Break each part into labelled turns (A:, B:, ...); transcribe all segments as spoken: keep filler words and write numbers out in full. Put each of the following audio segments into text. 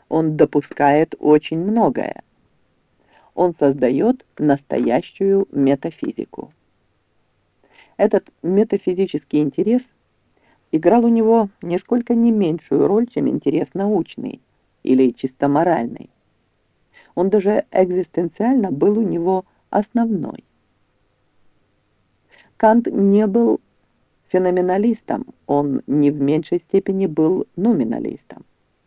A: Он допускает очень многое. Он создает настоящую метафизику. Этот метафизический интерес играл у него нисколько не меньшую роль, чем интерес научный или чисто моральный. Он даже экзистенциально был у него основной. Кант не был феноменалистом, он не в меньшей степени был нуминалистом.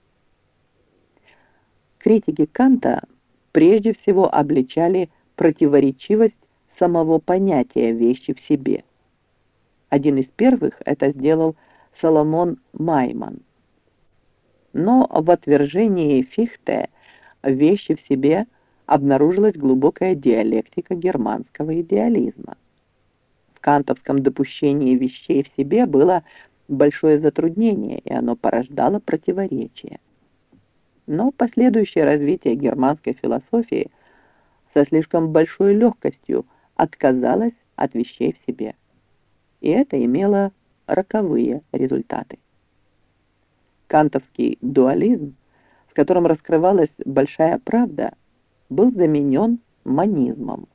A: Критики Канта прежде всего обличали противоречивость самого понятия вещи в себе. Один из первых это сделал Соломон Майман. Но в отвержении Фихте вещи в себе обнаружилась глубокая диалектика германского идеализма. В кантовском допущении вещей в себе было большое затруднение, и оно порождало противоречия. Но последующее развитие германской философии со слишком большой легкостью отказалось от вещей в себе. И это имело роковые результаты. Кантовский дуализм, в котором раскрывалась большая правда, был заменен монизмом.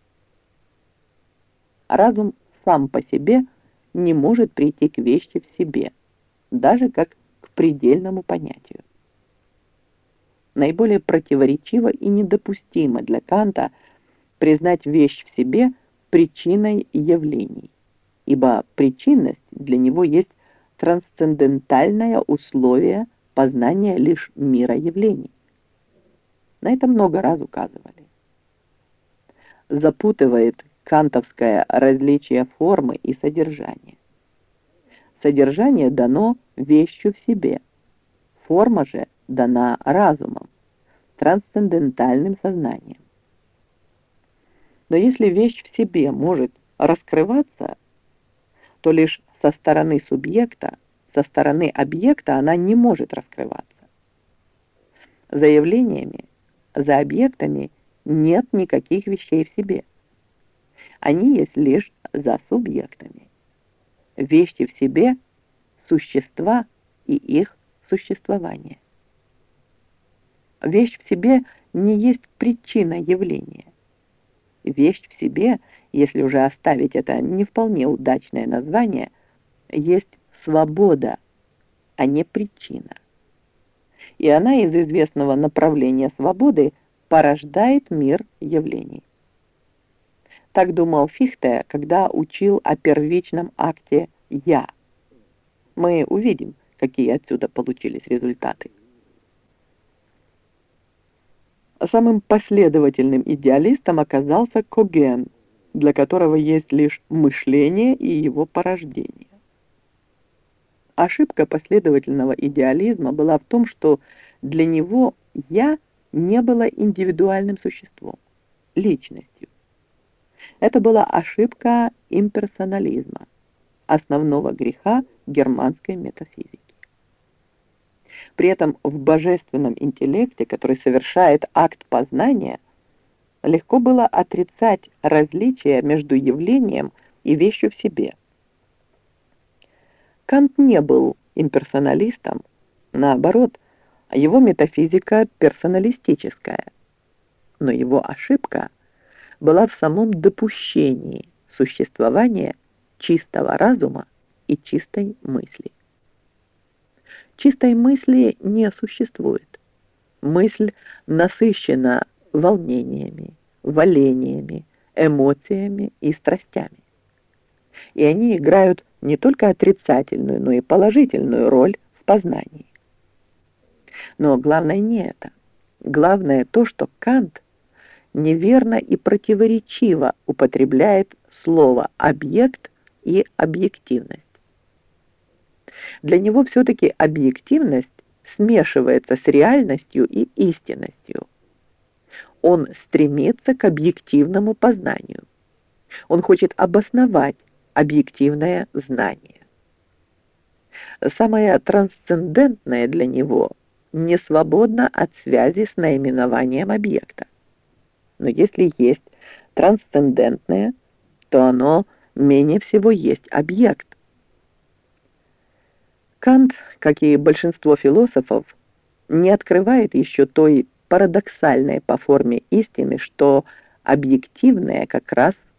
A: Разум сам по себе не может прийти к вещи в себе, даже как к предельному понятию. Наиболее противоречиво и недопустимо для Канта признать вещь в себе причиной явлений, ибо причинность для него есть трансцендентальное условие познания лишь мира явлений. На это много раз указывали. Запутывает кантовское различие формы и содержания. Содержание дано вещью в себе, форма же дана разумом, трансцендентальным сознанием. Но если вещь в себе может раскрываться, то лишь со стороны субъекта, со стороны объекта она не может раскрываться. За явлениями, за объектами нет никаких вещей в себе. Они есть лишь за субъектами. Вещи в себе – существа и их существование. Вещь в себе не есть причина явления. Вещь в себе, если уже оставить это не вполне удачное название, есть свобода, а не причина. И она из известного направления свободы порождает мир явлений. Так думал Фихте, когда учил о первичном акте «я». Мы увидим, какие отсюда получились результаты. Самым последовательным идеалистом оказался Коген, для которого есть лишь мышление и его порождение. Ошибка последовательного идеализма была в том, что для него «я» не было индивидуальным существом, личностью. Это была ошибка имперсонализма, основного греха германской метафизики. При этом в божественном интеллекте, который совершает акт познания, легко было отрицать различия между явлением и вещью в себе. Кант не был имперсоналистом, наоборот, его метафизика персоналистическая, но его ошибка была в самом допущении существования чистого разума и чистой мысли. Чистой мысли не существует. Мысль насыщена волнениями, валениями, эмоциями и страстями. И они играют не только отрицательную, но и положительную роль в познании. Но главное не это. Главное то, что Кант неверно и противоречиво употребляет слово «объект» и «объективность». Для него все-таки объективность смешивается с реальностью и истинностью. Он стремится к объективному познанию. Он хочет обосновать объективное знание. Самое трансцендентное для него не свободно от связи с наименованием объекта. Но если есть трансцендентное, то оно менее всего есть объект. Кант, как и большинство философов, не открывает еще той парадоксальной по форме истины, что объективное как раз